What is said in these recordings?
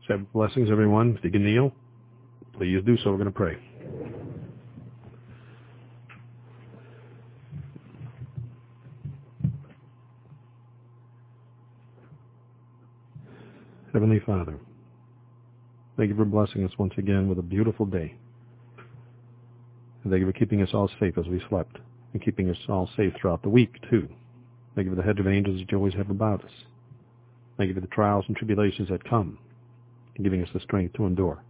Have blessings, everyone. If you can kneel, please do so. We're going to pray. Heavenly Father, thank you for blessing us once again with a beautiful day. And thank you for keeping us all safe as we slept and keeping us all safe throughout the week, too. Thank you for the hedge of angels that you always have about us. Thank you for the trials and tribulations that come and giving us the strength to endure.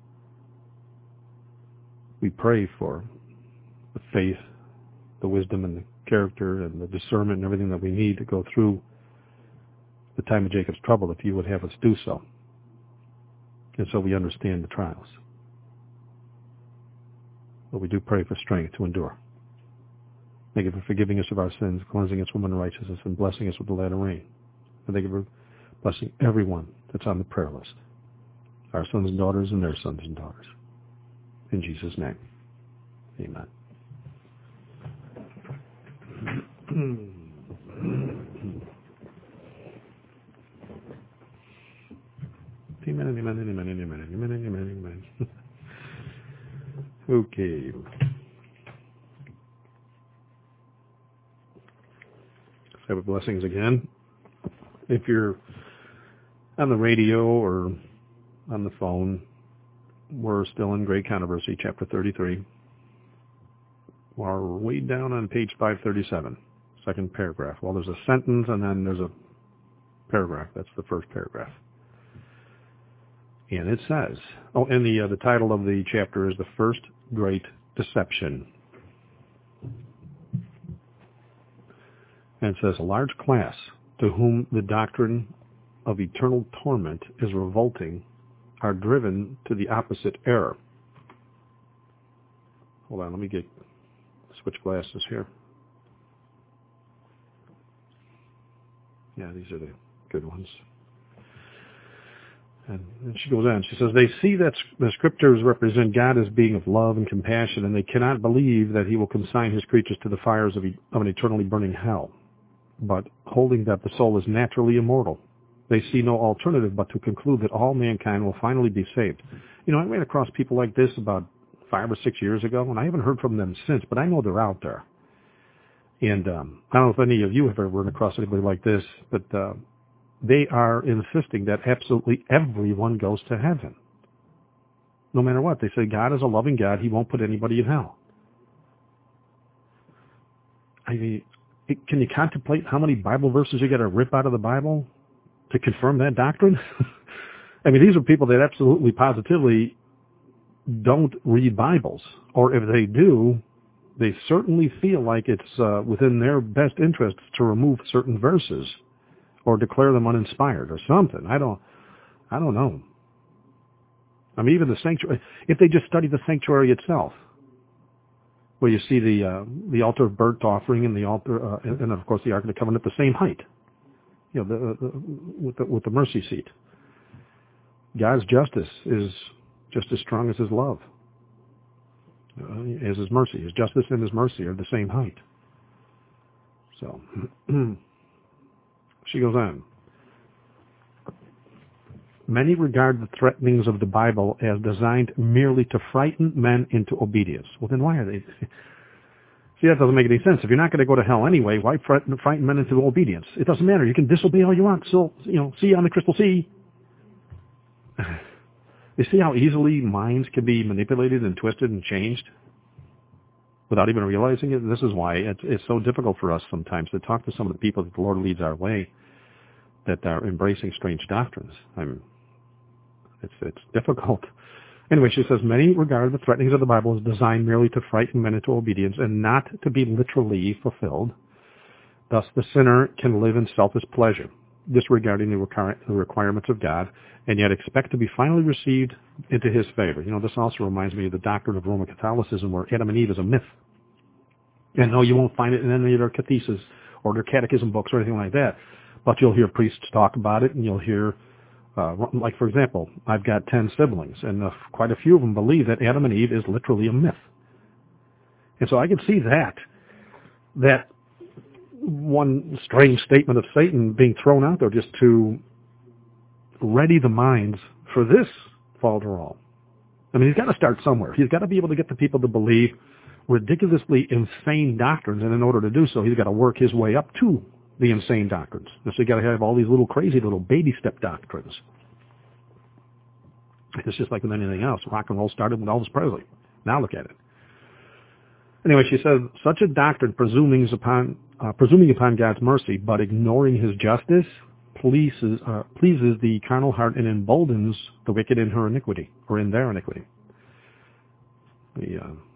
We pray for the faith, the wisdom, and the character and the discernment and everything that we need to go through the time of Jacob's trouble, if you would have us do so. And so we understand the trials. But we do pray for strength to endure. Thank you for forgiving us of our sins, cleansing us from unrighteousness, and blessing us with the latter rain. And thank you for blessing everyone that's on the prayer list, our sons and daughters and their sons and daughters. In Jesus' name, amen. Amen, amen, amen, amen, amen, amen, amen, amen. Okay. Have blessings again. If you're on the radio or on the phone, we're still in Great Controversy, chapter 33. We're way down on page 537, second paragraph. Well, there's a sentence and then there's a paragraph. That's the first paragraph. And it says, and the title of the chapter is The First Great Deception. And it says, a large class to whom the doctrine of eternal torment is revolting are driven to the opposite error. Hold on, let me switch glasses here. Yeah, these are the good ones. And she goes on. She says, they see that the scriptures represent God as being of love and compassion, and they cannot believe that he will consign his creatures to the fires of an eternally burning hell. But holding that the soul is naturally immortal, they see no alternative but to conclude that all mankind will finally be saved. You know, I ran across people like this about 5 or 6 years ago, and I haven't heard from them since, but I know they're out there. And I don't know if any of you have ever run across anybody like this, but they are insisting that absolutely everyone goes to heaven. No matter what. They say God is a loving God. He won't put anybody in hell. I mean, can you contemplate how many Bible verses you got to rip out of the Bible to confirm that doctrine? I mean, these are people that absolutely, positively don't read Bibles. Or if they do, they certainly feel like it's within their best interests to remove certain verses or declare them uninspired or something. I don't know. I mean, even the sanctuary, if they just study the sanctuary itself, where you see the altar of burnt offering and the altar, and of course the Ark of the Covenant at the same height, you know, with the mercy seat. God's justice is just as strong as his love, as his mercy. His justice and his mercy are the same height. So, she goes on. Many regard the threatenings of the Bible as designed merely to frighten men into obedience. Well, then why are they? See, that doesn't make any sense. If you're not going to go to hell anyway, why frighten men into obedience? It doesn't matter. You can disobey all you want. Still, see you on the crystal sea. You see how easily minds can be manipulated and twisted and changed without even realizing it? This is why it's so difficult for us sometimes to talk to some of the people that the Lord leads our way that are embracing strange doctrines. It's difficult. Anyway, she says, many regard the threatenings of the Bible as designed merely to frighten men into obedience and not to be literally fulfilled. Thus, the sinner can live in selfish pleasure, disregarding the requirements of God, and yet expect to be finally received into his favor. You know, this also reminds me of the doctrine of Roman Catholicism, where Adam and Eve is a myth. And no, you won't find it in any of their catechesis or their catechism books or anything like that. But you'll hear priests talk about it, and you'll hear, like, for example, I've got 10 siblings, and quite a few of them believe that Adam and Eve is literally a myth. And so I can see that one strange statement of Satan being thrown out there just to ready the minds for this falderall. I mean, he's got to start somewhere. He's got to be able to get the people to believe ridiculously insane doctrines, and in order to do so, he's got to work his way up to the insane doctrines. So you got to have all these little crazy little baby step doctrines. It's just like with anything else. Rock and roll started with Elvis Presley. Now look at it. Anyway, she says, such a doctrine presuming upon God's mercy, but ignoring his justice, pleases the carnal heart and emboldens the wicked in her iniquity, or in their iniquity. We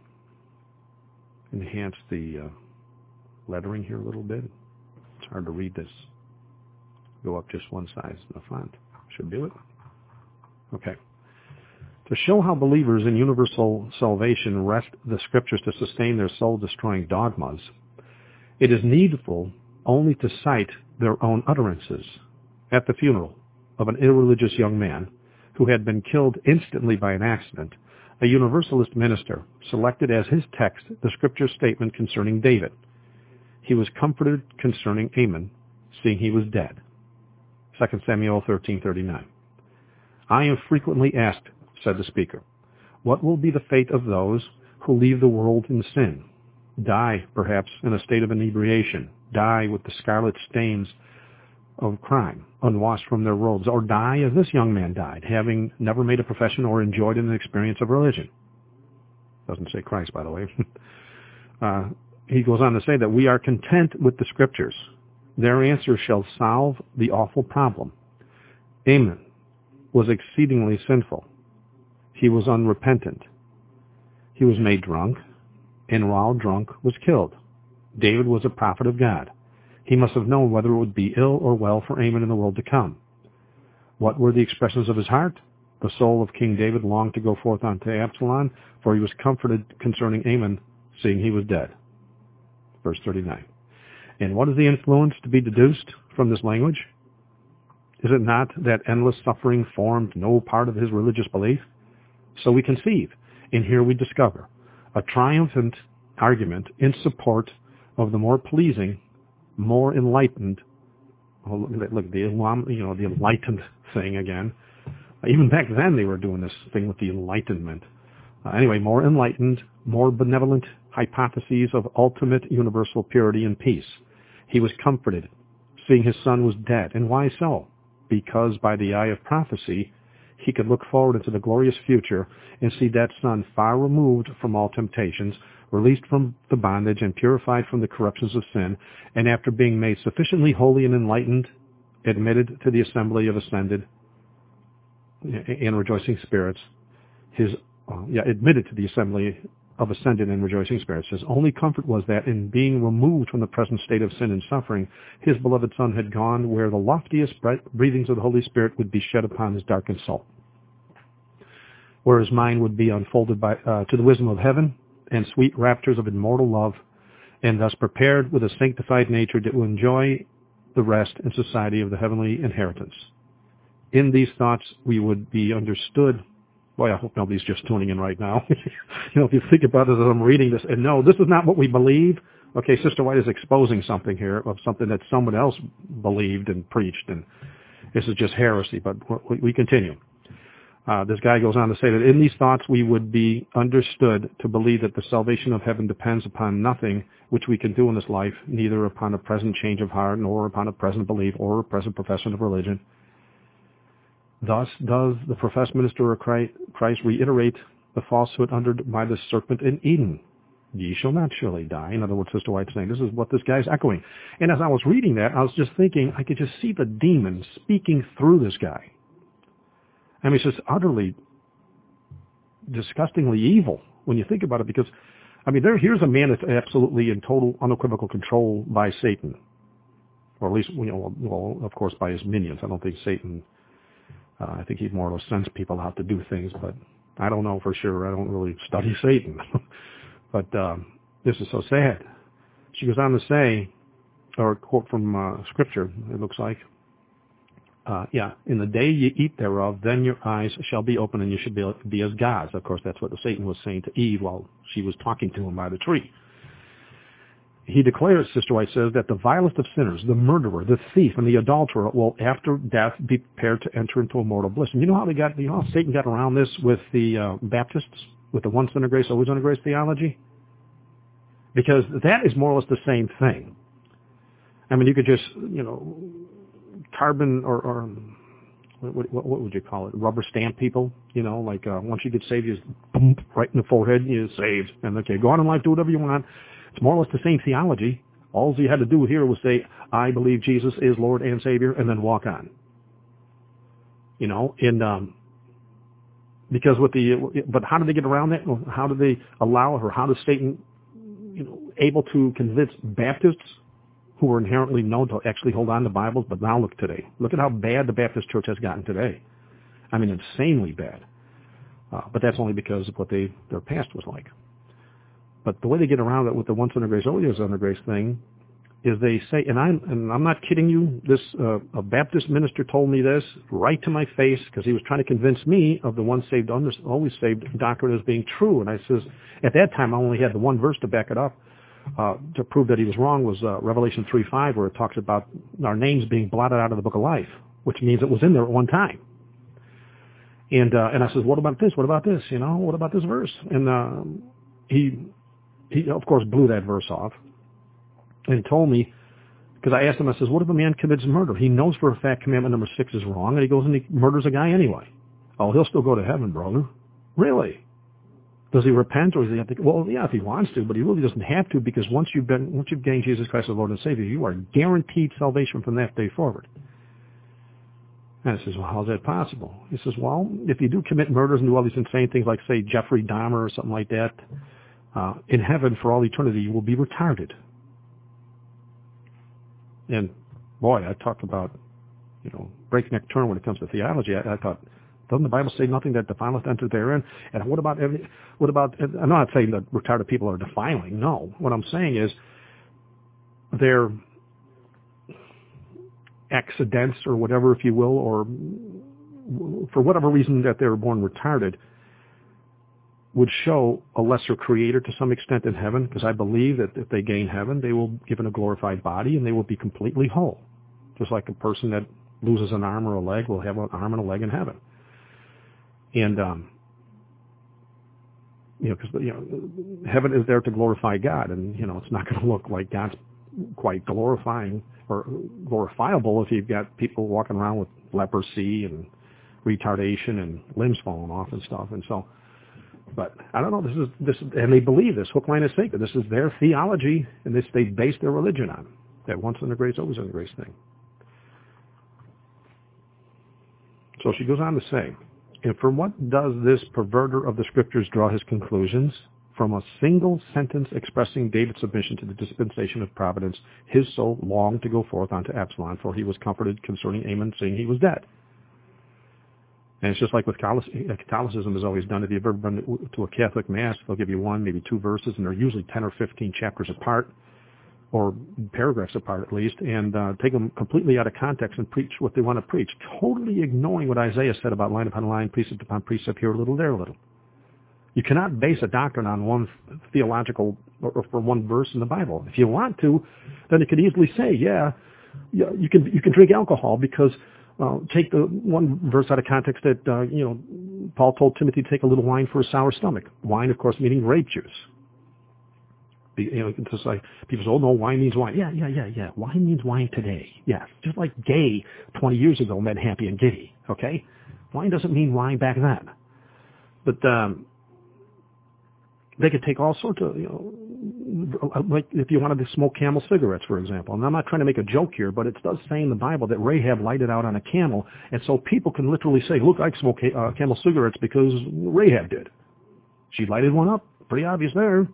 enhance the lettering here a little bit. It's hard to read this. Go up just one size in the font. Should do it. Okay. To show how believers in universal salvation wrest the Scriptures to sustain their soul-destroying dogmas, it is needful only to cite their own utterances at the funeral of an irreligious young man who had been killed instantly by an accident. A Universalist minister selected as his text the Scripture statement concerning David. He was comforted concerning Amon, seeing he was dead. 2 Samuel 13:39. I am frequently asked, said the speaker, what will be the fate of those who leave the world in sin, die perhaps in a state of inebriation, die with the scarlet stains of crime unwashed from their robes, or die as this young man died, having never made a profession or enjoyed an experience of religion? Doesn't say Christ, by the way. He goes on to say that we are content with the Scriptures. Their answer shall solve the awful problem. Amon was exceedingly sinful. He was unrepentant. He was made drunk, and while drunk was killed. David was a prophet of God. He must have known whether it would be ill or well for Amon in the world to come. What were the expressions of his heart? The soul of King David longed to go forth unto Absalom, for he was comforted concerning Amon, seeing he was dead. Verse 39. And what is the influence to be deduced from this language? Is it not that endless suffering formed no part of his religious belief? So we conceive, and here we discover, a triumphant argument in support of the more pleasing, more enlightened, look, the enlightened thing again. Even back then they were doing this thing with the Enlightenment. Anyway, more enlightened, more benevolent hypotheses of ultimate universal purity and peace. He was comforted, seeing his son was dead. And why so? Because by the eye of prophecy, he could look forward into the glorious future and see that son far removed from all temptations, released from the bondage and purified from the corruptions of sin, and after being made sufficiently holy and enlightened, admitted to the assembly of ascended and rejoicing spirits, admitted to the assembly of ascended and rejoicing spirits. His only comfort was that in being removed from the present state of sin and suffering, his beloved Son had gone where the loftiest breathings of the Holy Spirit would be shed upon his darkened soul, where his mind would be unfolded to the wisdom of heaven and sweet raptures of immortal love, and thus prepared with a sanctified nature to enjoy the rest and society of the heavenly inheritance. In these thoughts we would be understood. Boy, I hope nobody's just tuning in right now. If you think about it as I'm reading this, and no, this is not what we believe. Okay, Sister White is exposing something here of something that someone else believed and preached, and this is just heresy, but we continue. This guy goes on to say that in these thoughts we would be understood to believe that the salvation of heaven depends upon nothing which we can do in this life, neither upon a present change of heart, nor upon a present belief, or a present profession of religion. Thus does the professed minister of Christ reiterate the falsehood uttered by the serpent in Eden. Ye shall not surely die. In other words, Sister White's saying, this is what this guy's echoing. And as I was reading that, I was just thinking, I could just see the demon speaking through this guy. I mean, it's just utterly, disgustingly evil when you think about it, because, I mean, here's a man that's absolutely in total unequivocal control by Satan. Or at least, well, of course, by his minions. I don't think Satan... I think he more or less sends people out to do things, but I don't know for sure. I don't really study Satan. But this is so sad. She goes on to say, or a quote from Scripture, it looks like, in the day you eat thereof, then your eyes shall be open and you should be as gods. Of course, that's what Satan was saying to Eve while she was talking to him by the tree. he declares, Sister White says, that the vilest of sinners, the murderer, the thief, and the adulterer will, after death, be prepared to enter into immortal bliss. And you know how Satan got around this with the Baptists, with the once under grace, always under grace theology? Because that is more or less the same thing. I mean, you could just, carbon or what would you call it? Rubber stamp people, like once you get saved, you just boom, right in the forehead, you're saved. And okay, go on in life, do whatever you want. It's more or less the same theology. All you had to do here was say, I believe Jesus is Lord and Savior, and then walk on. Because but how do they get around that? How do they allow, or how does Satan, able to convince Baptists who were inherently known to actually hold on to Bibles? But now look today. Look at how bad the Baptist church has gotten today. I mean, insanely bad. But that's only because of what their past was like. But the way they get around it with the once under grace, always under grace thing is they say, and I'm not kidding you, this a Baptist minister told me this right to my face because he was trying to convince me of the once saved, always saved doctrine as being true. And I says, at that time I only had the one verse to back it up to prove that he was wrong, was Revelation 3:5, where it talks about our names being blotted out of the book of life, which means it was in there at one time. And I says, what about this? What about this? What about this verse? And he of course blew that verse off and told me, because I asked him, I says, what if a man commits murder? He knows for a fact commandment number 6 is wrong, and he goes and he murders a guy anyway. Oh, he'll still go to heaven, brother. Really? Does he repent, or does he have to? Well, yeah, if he wants to, but he really doesn't have to, because once you've gained Jesus Christ as Lord and Savior, you are guaranteed salvation from that day forward. And I says, well, how's that possible? He says, well, if you do commit murders and do all these insane things like, say, Jeffrey Dahmer or something like that, in heaven for all eternity you will be retarded. And boy, I talk about, breakneck turn when it comes to theology. I thought, doesn't the Bible say nothing that defileth enter therein? And what about, I'm not saying that retarded people are defiling. No. What I'm saying is their accidents or whatever, if you will, or for whatever reason that they were born retarded, would show a lesser creator to some extent in heaven, because I believe that if they gain heaven, they will be given a glorified body and they will be completely whole. Just like a person that loses an arm or a leg will have an arm and a leg in heaven. And, because, heaven is there to glorify God, and, it's not going to look like God's quite glorifying or glorifiable if you've got people walking around with leprosy and retardation and limbs falling off and stuff. And so, but I don't know, this is, and they believe this, hook, line, and sinker. This is their theology, and this they base their religion on. That once under grace, always under grace thing. So she goes on to say, and from what does this perverter of the Scriptures draw his conclusions? From a single sentence expressing David's submission to the dispensation of providence, his soul longed to go forth unto Absalom, for he was comforted concerning Amon, seeing he was dead. And it's just like with Catholicism has always done. If you've ever been to a Catholic Mass, they'll give you one, maybe two verses, and they're usually 10 or 15 chapters apart, or paragraphs apart at least, and take them completely out of context and preach what they want to preach, totally ignoring what Isaiah said about line upon line, precept upon precept, here a little, there a little. You cannot base a doctrine on one theological or for one verse in the Bible. If you want to, then you could easily say, you can drink alcohol because take the one verse out of context that Paul told Timothy to take a little wine for a sour stomach. Wine, of course, meaning grape juice. It's just like people say, oh no, wine means wine. Yeah. Wine means wine today. Yeah, just like gay 20 years ago meant happy and giddy. Okay, wine doesn't mean wine back then. But they could take all sorts of, like if you wanted to smoke Camel cigarettes, for example. And I'm not trying to make a joke here, but it does say in the Bible that Rahab lighted out on a camel, and so people can literally say, look, I smoke Camel cigarettes because Rahab did. She lighted one up. Pretty obvious there.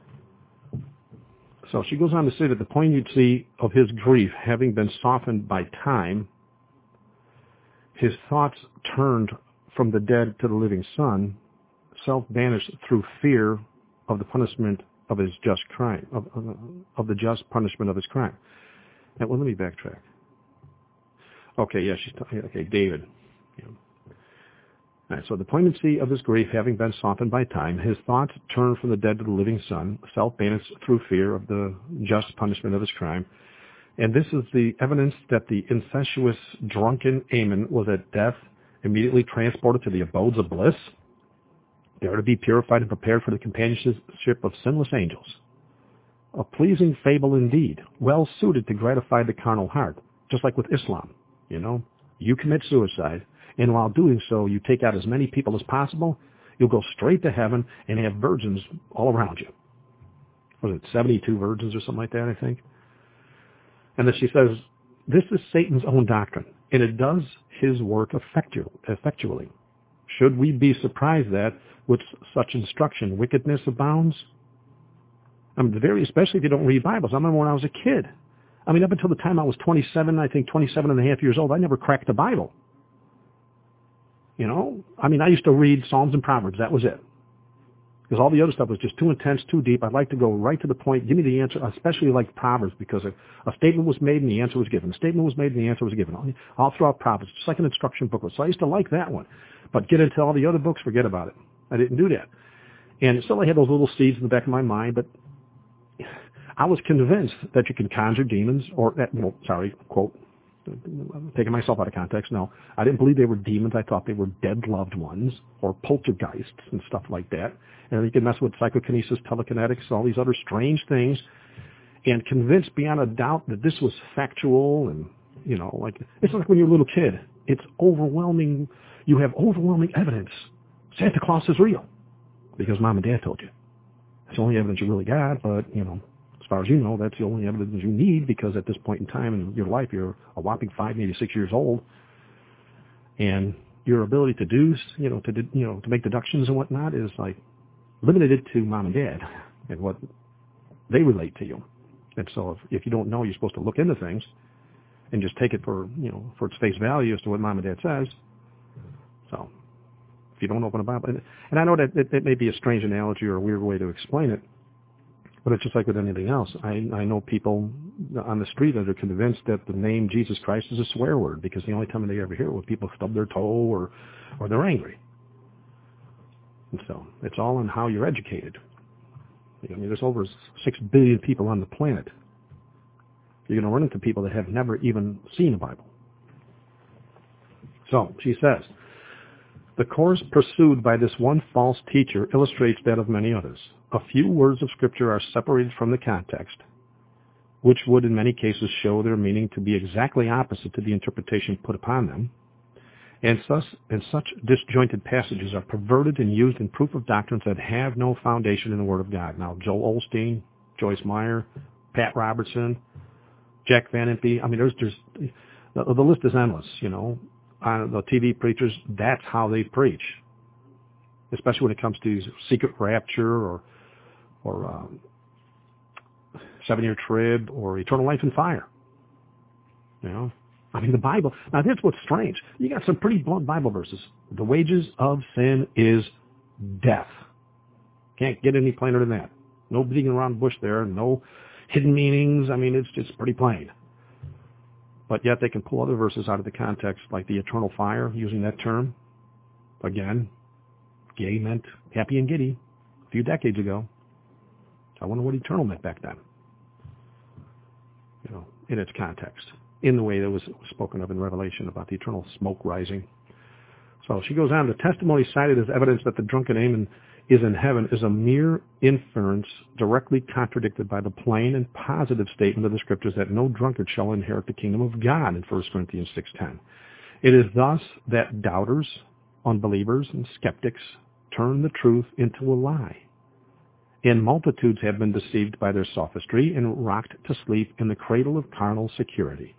So she goes on to say that the poignancy of his grief having been softened by time, his thoughts turned from the dead to the living son, self-banished through fear of the punishment of his just crime, of the just punishment of his crime. Now, well, let me backtrack. Okay, yeah, David. Yeah. Right, so the poignancy of his grief having been softened by time, his thoughts turned from the dead to the living son, self-banished through fear of the just punishment of his crime. And this is the evidence that the incestuous, drunken Ammon was at death immediately transported to the abodes of bliss, there to be purified and prepared for the companionship of sinless angels. A pleasing fable indeed, well suited to gratify the carnal heart, just like with Islam. You commit suicide, and while doing so, you take out as many people as possible, you'll go straight to heaven and have virgins all around you. Was it 72 virgins or something like that, I think? And then she says, this is Satan's own doctrine, and it does his work effectually. Should we be surprised that, with such instruction, wickedness abounds? Especially if you don't read Bibles. I remember when I was a kid. Up until the time I was 27, I think 27 and a half years old, I never cracked a Bible. I used to read Psalms and Proverbs. That was it. Because all the other stuff was just too intense, too deep. I'd like to go right to the point. Give me the answer, especially like Proverbs, because a statement was made and the answer was given. A statement was made and the answer was given. All throughout Proverbs, just like an instruction booklet. So I used to like that one. But get into all the other books, forget about it. I didn't do that. And still I had those little seeds in the back of my mind, but I was convinced that you can conjure demons, quote, taking myself out of context. No, I didn't believe they were demons. I thought they were dead loved ones or poltergeists and stuff like that. And you can mess with psychokinesis, telekinetics, all these other strange things, and convinced beyond a doubt that this was factual. And, it's like when you're a little kid. It's overwhelming. You have overwhelming evidence. Santa Claus is real because Mom and Dad told you. It's the only evidence you really got, but, as far as you know, that's the only evidence you need because at this point in time in your life, you're a whopping 5, maybe 6 years old. And your ability to do, to make deductions and whatnot is like limited to Mom and Dad and what they relate to you. And so if you don't know, you're supposed to look into things and just take it for its face value as to what Mom and Dad says. So if you don't open a Bible, and I know that it may be a strange analogy or a weird way to explain it, but it's just like with anything else. I know people on the street that are convinced that the name Jesus Christ is a swear word because the only time they ever hear it when people stub their toe or they're angry. And so it's all in how you're educated. There's over 6 billion people on the planet. You're going to run into people that have never even seen a Bible. So she says, the course pursued by this one false teacher illustrates that of many others. A few words of Scripture are separated from the context, which would in many cases show their meaning to be exactly opposite to the interpretation put upon them, and such disjointed passages are perverted and used in proof of doctrines that have no foundation in the Word of God. Now, Joel Osteen, Joyce Meyer, Pat Robertson, Jack Van Impe, the list is endless, the TV preachers, that's how they preach, especially when it comes to secret rapture or 7-year trib or eternal life in fire. The Bible, now that's what's strange. You got some pretty blunt Bible verses. The wages of sin is death. Can't get any plainer than that. No beating around the bush there, no hidden meanings. It's just pretty plain. But yet they can pull other verses out of the context, like the eternal fire, using that term. Again, gay meant happy and giddy a few decades ago. I wonder what eternal meant back then. In its context, in the way that was spoken of in Revelation about the eternal smoke rising. So she goes on, the testimony cited as evidence that the drunken Ammon is in heaven is a mere inference directly contradicted by the plain and positive statement of the Scriptures that no drunkard shall inherit the kingdom of God in 1 Corinthians 6:10. It is thus that doubters, unbelievers, and skeptics turn the truth into a lie. And multitudes have been deceived by their sophistry and rocked to sleep in the cradle of carnal security.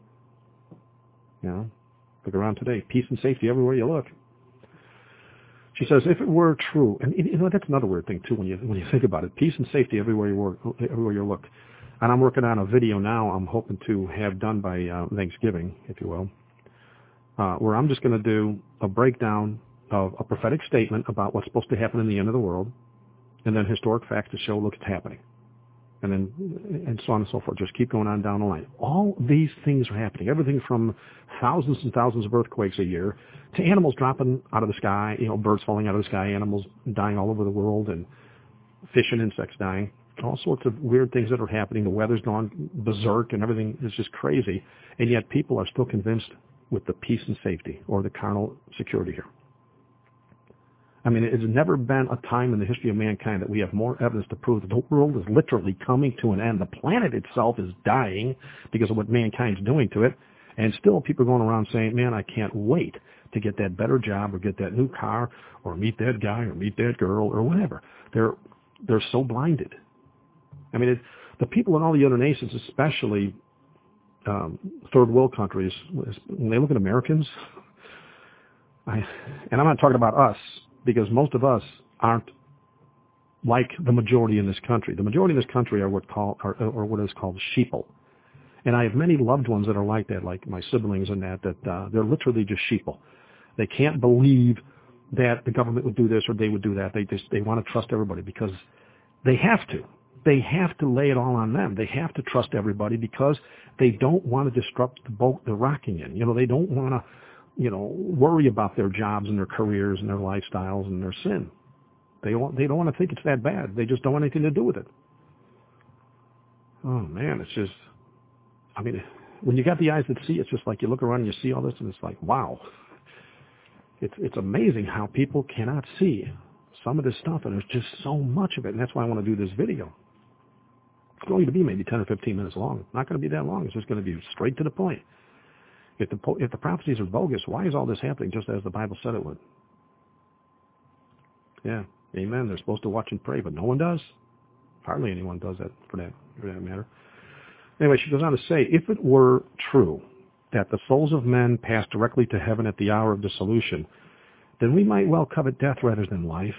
Look around today. Peace and safety everywhere you look. She says, if it were true, and that's another weird thing too when you think about it. Peace and safety everywhere you look. And I'm working on a video now I'm hoping to have done by Thanksgiving, if you will, where I'm just going to do a breakdown of a prophetic statement about what's supposed to happen in the end of the world, and then historic facts to show, look, it's happening. and so on and so forth. Just keep going on down the line. All these things are happening. Everything from thousands and thousands of earthquakes a year to animals dropping out of the sky, birds falling out of the sky, animals dying all over the world, and fish and insects dying. All sorts of weird things that are happening. The weather's gone berserk and everything is just crazy. And yet people are still convinced with the peace and safety or the carnal security here. I mean, it's never been a time in the history of mankind that we have more evidence to prove that the world is literally coming to an end. The planet itself is dying because of what mankind's doing to it. And still people are going around saying, man, I can't wait to get that better job or get that new car or meet that guy or meet that girl or whatever. They're so blinded. I mean, the people in all the other nations, especially third world countries, when they look at Americans, and I'm not talking about us, because most of us aren't like the majority in this country. The majority in this country are what is called sheeple. And I have many loved ones that are like that, like my siblings and that they're literally just sheeple. They can't believe that the government would do this or they would do that. They want to trust everybody because they have to. They have to lay it all on them. They have to trust everybody because they don't want to disrupt the boat they're rocking in. They don't want to worry about their jobs and their careers and their lifestyles and their sin. They don't want to think it's that bad. They just don't want anything to do with it. Oh man, it's just, I mean, when you got the eyes that see, it's just like you look around and you see all this and it's like, wow. It's amazing how people cannot see some of this stuff, and there's just so much of it, and that's why I want to do this video. It's going to be maybe 10 or 15 minutes long. Not going to be that long. It's just going to be straight to the point. If the prophecies are bogus, why is all this happening just as the Bible said it would? Yeah, amen. They're supposed to watch and pray, but no one does. Hardly anyone does that for that matter. Anyway, she goes on to say, if it were true that the souls of men pass directly to heaven at the hour of dissolution, then we might well covet death rather than life.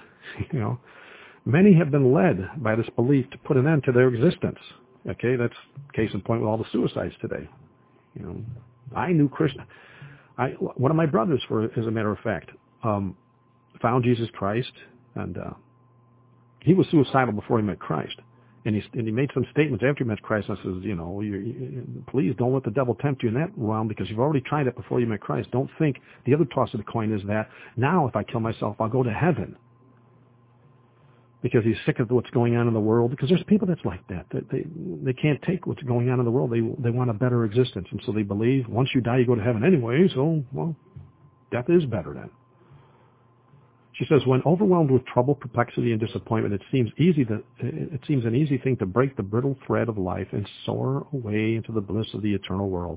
Many have been led by this belief to put an end to their existence. Okay, that's case in point with all the suicides today. I knew one of my brothers, as a matter of fact, found Jesus Christ, and he was suicidal before he met Christ. And he made some statements after he met Christ, and says, please don't let the devil tempt you in that realm because you've already tried it before you met Christ. Don't think the other toss of the coin is that now if I kill myself, I'll go to heaven. Because he's sick of what's going on in the world. Because there's people that's like that. They can't take what's going on in the world. They want a better existence. And so they believe once you die, you go to heaven anyway. So, well, death is better then. She says, when overwhelmed with trouble, perplexity, and disappointment, it seems an easy thing to break the brittle thread of life and soar away into the bliss of the eternal world.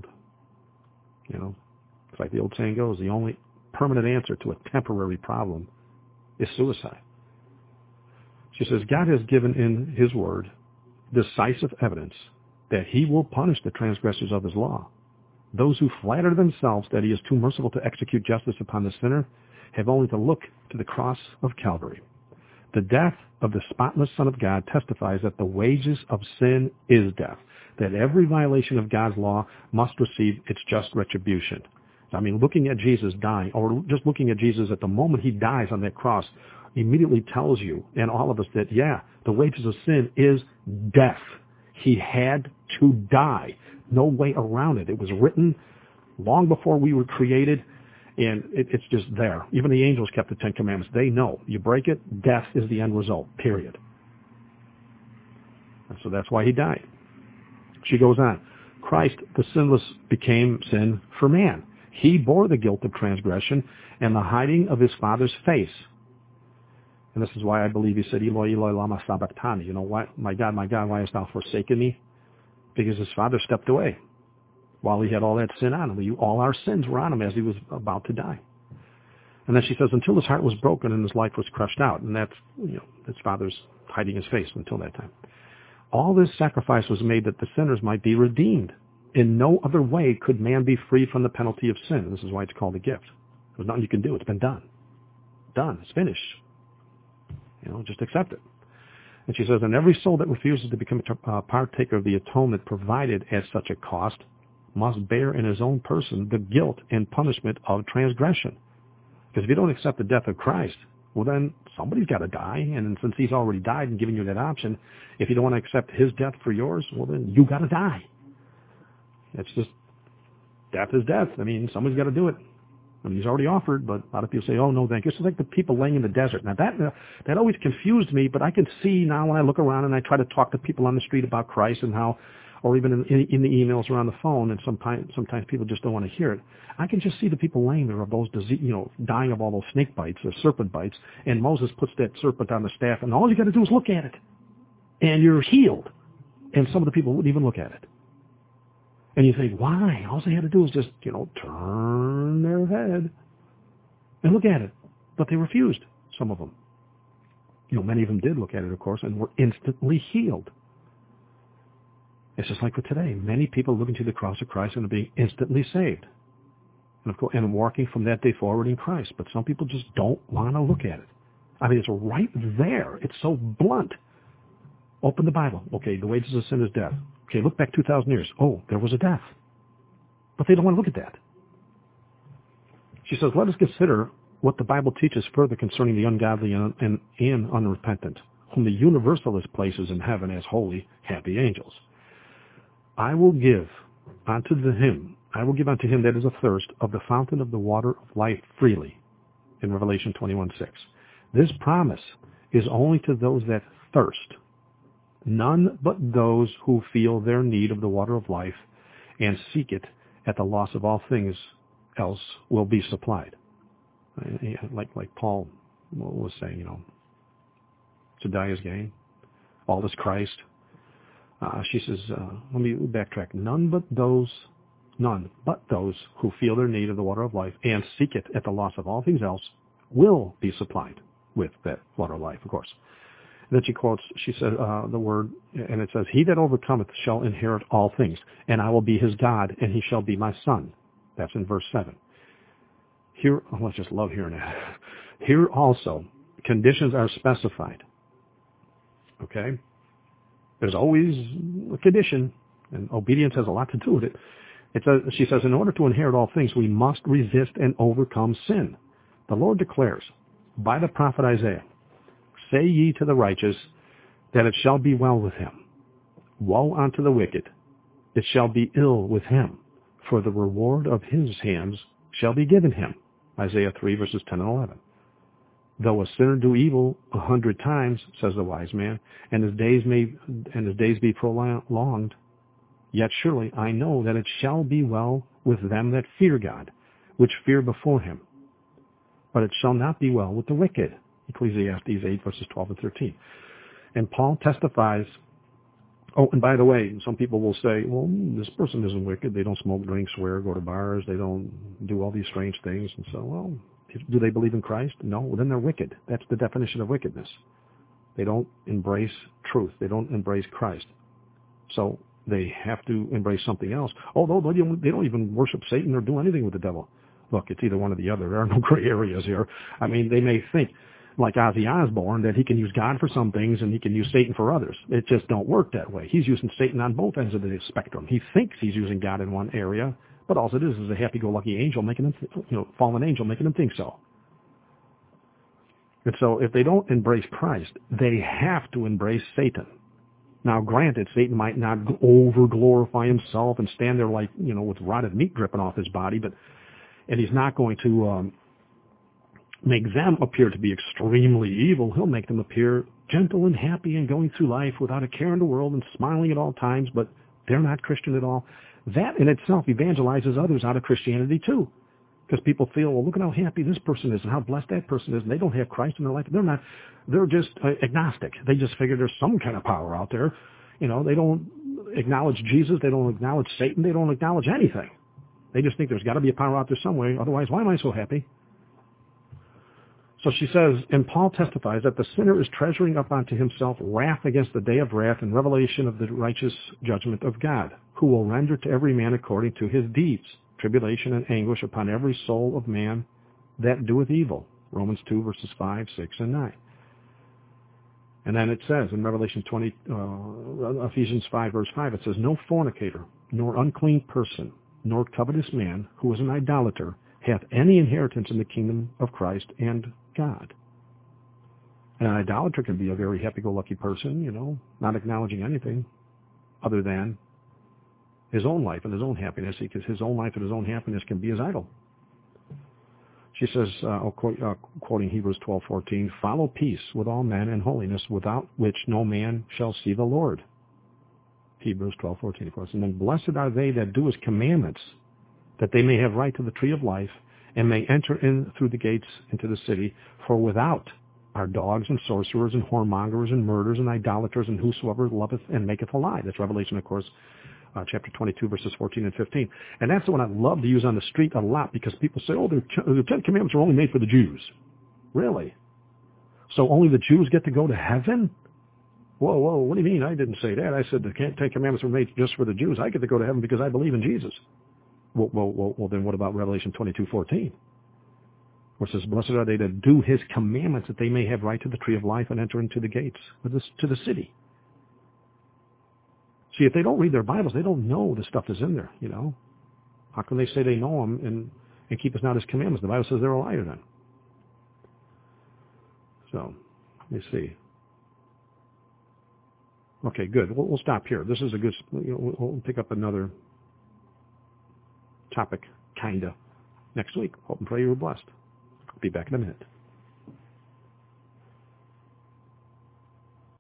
It's like the old saying goes, the only permanent answer to a temporary problem is suicide. She says, God has given in his word decisive evidence that he will punish the transgressors of his law. Those who flatter themselves that he is too merciful to execute justice upon the sinner have only to look to the cross of Calvary. The death of the spotless Son of God testifies that the wages of sin is death, that every violation of God's law must receive its just retribution. I mean, looking at Jesus dying, or just looking at Jesus at the moment he dies on that cross, immediately tells you and all of us that, yeah, the wages of sin is death. He had to die. No way around it. It was written long before we were created, and it's just there. Even the angels kept the Ten Commandments. They know. You break it, death is the end result, period. And so that's why he died. She goes on. Christ, the sinless, became sin for man. He bore the guilt of transgression and the hiding of his Father's face. And this is why I believe he said, Eloi, Eloi, lama sabachthani. You know what? My God, why hast thou forsaken me? Because his Father stepped away while he had all that sin on him. All our sins were on him as he was about to die. And then she says, until his heart was broken and his life was crushed out. And that's, his Father's hiding his face until that time. All this sacrifice was made that the sinners might be redeemed. In no other way could man be free from the penalty of sin. This is why it's called a gift. There's nothing you can do. It's been done. Done. It's finished. Just accept it. And she says, and every soul that refuses to become a partaker of the atonement provided at such a cost must bear in his own person the guilt and punishment of transgression. Because if you don't accept the death of Christ, Well, then somebody's got to die, and since he's already died and given you that option, if you don't want to accept his death for yours, well, then you got to die. It's just, death is death. I mean, somebody's got to do it. I mean, he's already offered, but a lot of people say, oh, no, thank you. It's like the people laying in the desert. Now, that always confused me, but I can see now when I look around and I try to talk to people on the street about Christ and how, or even in the emails or on the phone, and sometimes people just don't want to hear it. I can just see the people laying there of those disease, dying of all those snake bites or serpent bites, and Moses puts that serpent on the staff, and all you got to do is look at it, and you're healed. And some of the people wouldn't even look at it. And you think, why? All they had to do is just, turn their head and look at it. But they refused, some of them. Many of them did look at it, of course, and were instantly healed. It's just like for today. Many people looking to the cross of Christ and are being instantly saved. And of course, and walking from that day forward in Christ. But some people just don't want to look at it. I mean, it's right there. It's so blunt. Open the Bible. Okay, the wages of sin is death. Okay, look back 2,000 years. Oh, there was a death. But they don't want to look at that. She says, let us consider what the Bible teaches further concerning the ungodly and unrepentant, whom the universalist places in heaven as holy, happy angels. I will give unto him that is athirst of the fountain of the water of life freely, in Revelation 21:6. This promise is only to those that thirst, none but those who feel their need of the water of life and seek it at the loss of all things else will be supplied. Like Paul was saying, to die is gain. All is Christ. She says, let me backtrack. None but those who feel their need of the water of life and seek it at the loss of all things else will be supplied with that water of life, of course. Then she said the word, and it says, he that overcometh shall inherit all things, and I will be his God, and he shall be my son. That's in verse 7. Here, I just love hearing that. Here also, conditions are specified. Okay? There's always a condition, and obedience has a lot to do with it. She says, in order to inherit all things, we must resist and overcome sin. The Lord declares, by the prophet Isaiah, say ye to the righteous, that it shall be well with him. Woe unto the wicked, it shall be ill with him, for the reward of his hands shall be given him. Isaiah 3, verses 10 and 11. Though a sinner do evil 100 times, says the wise man, and his days be prolonged, yet surely I know that it shall be well with them that fear God, which fear before him. But it shall not be well with the wicked. Ecclesiastes 8, verses 12 and 13. And Paul testifies, and by the way, some people will say, well, this person isn't wicked. They don't smoke, drink, swear, go to bars. They don't do all these strange things. And so, well, do they believe in Christ? No. Well, then they're wicked. That's the definition of wickedness. They don't embrace truth. They don't embrace Christ. So they have to embrace something else. Although they don't even worship Satan or do anything with the devil. Look, it's either one or the other. There are no gray areas here. I mean, they may think, like Ozzy Osbourne, that he can use God for some things and he can use Satan for others. It just don't work that way. He's using Satan on both ends of the spectrum. He thinks he's using God in one area, but all it is a happy-go-lucky angel making him, fallen angel making him think so. And so if they don't embrace Christ, they have to embrace Satan. Now, granted, Satan might not over-glorify himself and stand there like, with rotted meat dripping off his body, and he's not going to make them appear to be extremely evil. He'll make them appear gentle and happy and going through life without a care in the world and smiling at all times, but they're not Christian at all. That in itself evangelizes others out of Christianity too. Because people feel, well, look at how happy this person is and how blessed that person is, and they don't have Christ in their life. They're just agnostic. They just figure there's some kind of power out there. They don't acknowledge Jesus. They don't acknowledge Satan. They don't acknowledge anything. They just think there's got to be a power out there some way. Otherwise, why am I so happy? So she says, and Paul testifies that the sinner is treasuring up unto himself wrath against the day of wrath and revelation of the righteous judgment of God, who will render to every man according to his deeds, tribulation and anguish upon every soul of man that doeth evil. Romans 2, verses 5, 6, and 9. And then it says in Ephesians 5, verse 5, it says, no fornicator, nor unclean person, nor covetous man, who is an idolater, hath any inheritance in the kingdom of Christ and God. And an idolater can be a very happy-go-lucky person, not acknowledging anything other than his own life and his own happiness, because his own life and his own happiness can be his idol. She says, quoting Hebrews 12:14, "Follow peace with all men and holiness, without which no man shall see the Lord." Hebrews 12:14, of course. And then, "Blessed are they that do his commandments, that they may have right to the tree of life, and may enter in through the gates into the city. For without are dogs and sorcerers and whoremongers and murderers and idolaters and whosoever loveth and maketh a lie." That's Revelation, of course, chapter 22, verses 14 and 15. And that's the one I love to use on the street a lot, because people say, the Ten Commandments are only made for the Jews. Really? So only the Jews get to go to heaven? Whoa, what do you mean? I didn't say that. I said the Ten Commandments were made just for the Jews. I get to go to heaven because I believe in Jesus. Well, then what about Revelation 22:14? Where it says, "Blessed are they that do his commandments, that they may have right to the tree of life and enter into the gates, to the city." See, if they don't read their Bibles, they don't know the stuff that's in there, How can they say they know him and keep us not his commandments? The Bible says they're a liar then. So, let me see. Okay, good. We'll stop here. This is a good, we'll pick up another topic, kinda, next week. Hope and pray you were blessed. I'll be back in a minute.